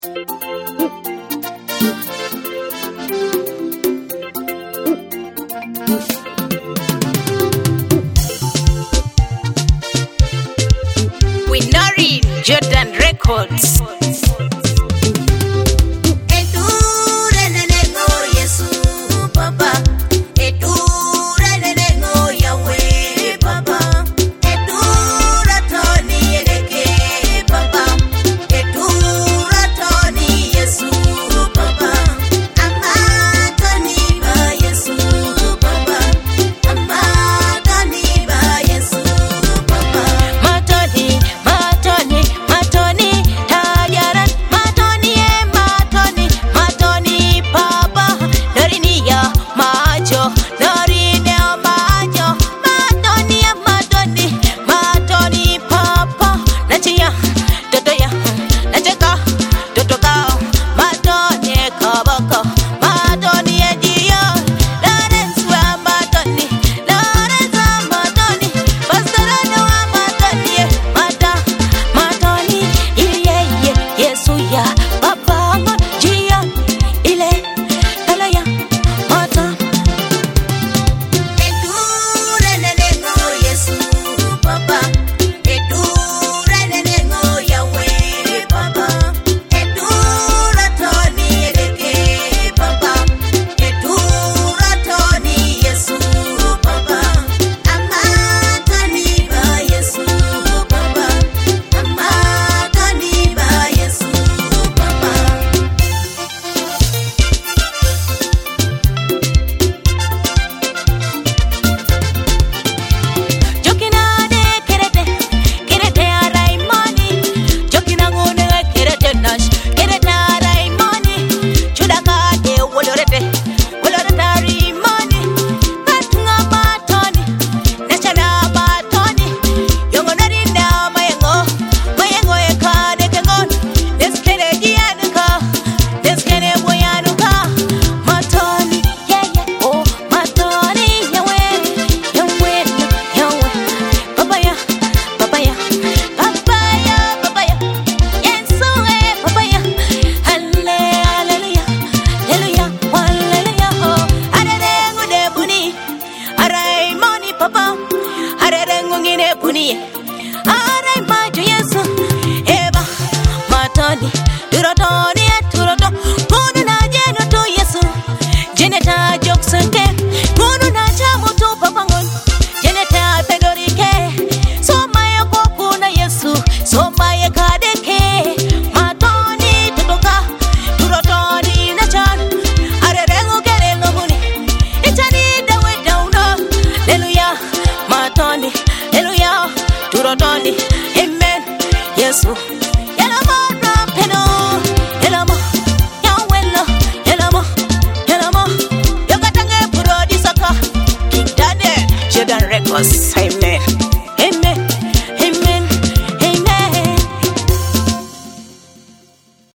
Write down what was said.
Winori Jordan Records. Arai majo Yesu eba matoni durotoni turoto kono na jeno to Yesu jeneta joksenke kono na chamo to papangon jeneta pedorike so maye ko na Yesu so maye kadeke matoni tutoka durotoni na chan arerengo kere ngomuni itani dawe dauno hallelujah matoni hallelujah turotoni amen Yesu yelamo rapeno yelamo yawelo yelamo yokatange purodi saka King Daniel Jordan Records amen.